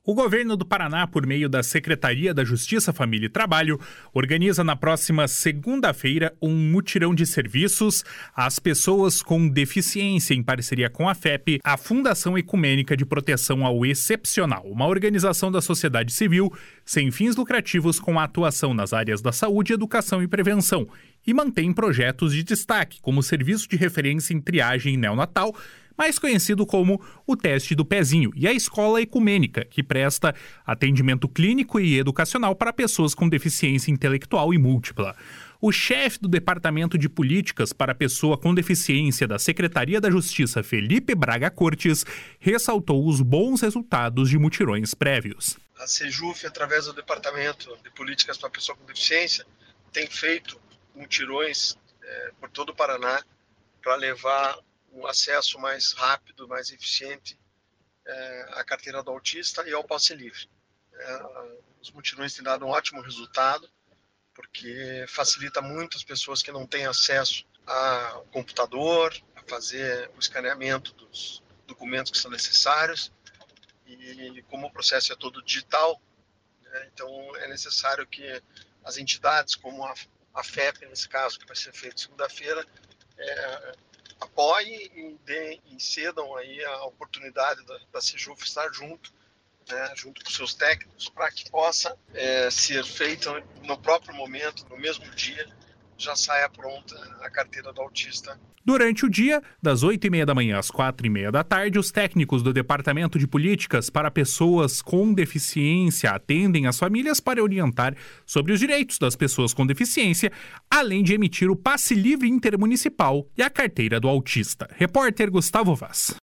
O governo do Paraná, por meio da Secretaria da Justiça, Família e Trabalho, organiza na próxima segunda-feira um mutirão de serviços às pessoas com deficiência em parceria com a FEP, a Fundação Ecumênica de Proteção ao Excepcional, uma organização da sociedade civil sem fins lucrativos com atuação nas áreas da saúde, educação e prevenção, e mantém projetos de destaque, como o Serviço de Referência em Triagem Neonatal, mais conhecido como o Teste do Pezinho, e a Escola Ecumênica, que presta atendimento clínico e educacional para pessoas com deficiência intelectual e múltipla. O chefe do Departamento de Políticas para a Pessoa com Deficiência da Secretaria da Justiça, Felipe Braga Cortes, ressaltou os bons resultados de mutirões prévios. A Sejuf, através do Departamento de Políticas para a Pessoa com Deficiência, tem feito mutirões por todo o Paraná para levar um acesso mais rápido, mais eficiente à carteira do autista e ao passe livre. Os mutirões têm dado um ótimo resultado, porque facilita muito as pessoas que não têm acesso ao computador, a fazer o escaneamento dos documentos que são necessários. E como o processo é todo digital, então é necessário que as entidades, como a FEP, nesse caso, que vai ser feito segunda-feira, apoiem e cedam aí a oportunidade da Sejuf estar junto com seus técnicos, para que possa ser feito no próprio momento, no mesmo dia, já saia pronta a carteira do autista. Durante o dia, das 8h30 da manhã às 4h30 da tarde, os técnicos do Departamento de Políticas para Pessoas com Deficiência atendem as famílias para orientar sobre os direitos das pessoas com deficiência, além de emitir o passe livre intermunicipal e a carteira do autista. Repórter Gustavo Vaz.